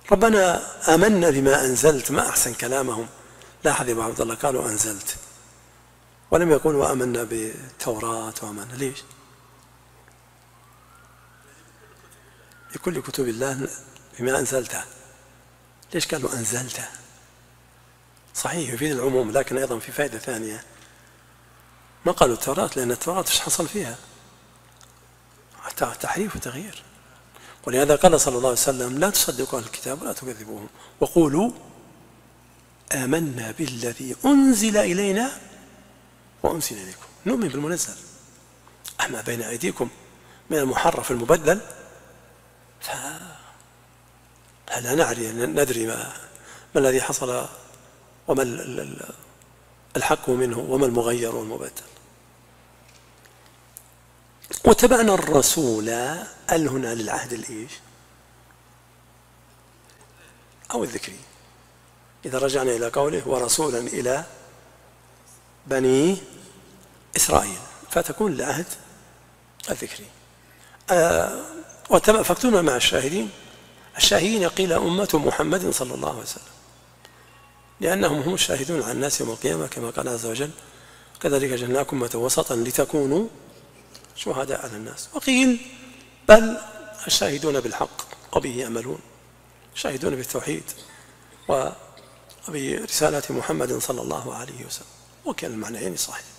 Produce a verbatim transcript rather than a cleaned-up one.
ربنا آمنا بما أنزلت، ما أحسن كلامهم. لاحظ يا أبو عبد الله، قالوا أنزلت ولم يقولوا آمنا بالتوراة وآمنا. ليش؟ بكل كتب الله بما أنزلته. ليش قالوا أنزلته؟ صحيح يفيد العموم، لكن أيضا في فائدة ثانية. ما قالوا التوراة لأن التوراة ايش حصل فيها؟ تحريف وتغيير. ولهذا قال صلى الله عليه وسلم: لا تصدقوا أهل الكتاب ولا تكذبوهم وقولوا آمنا بالذي أنزل إلينا وأنزل إليكم. نؤمن بالمنزل، أما بين أيديكم من المحرف المبدل فلا نعري ندري ما, ما الذي حصل وما الحق منه وما المغير والمبدل. وتبعنا الرسول ال هنا للعهد الإيش أو الذكري، إذا رجعنا إلى قوله ورسولا إلى بني إسرائيل فتكون العهد الذكري. آه فاكتبنا مع الشاهدين. الشاهدين قيل أمة محمد صلى الله عليه وسلم، لأنهم هم الشاهدون على الناس يوم القيامة كما قال عز وجل: كذلك جعلناكم أمة وسطا لتكونوا شهداء على الناس. وقيل بل الشاهدون بالحق وبه يعملون، شاهدون بالتوحيد وبرسالة محمد صلى الله عليه وسلم، وكان المعنيين صحيح.